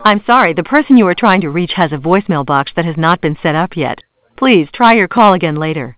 I'm sorry, the person you are trying to reach has a voicemail box that has not been set up yet. Please try your call again later.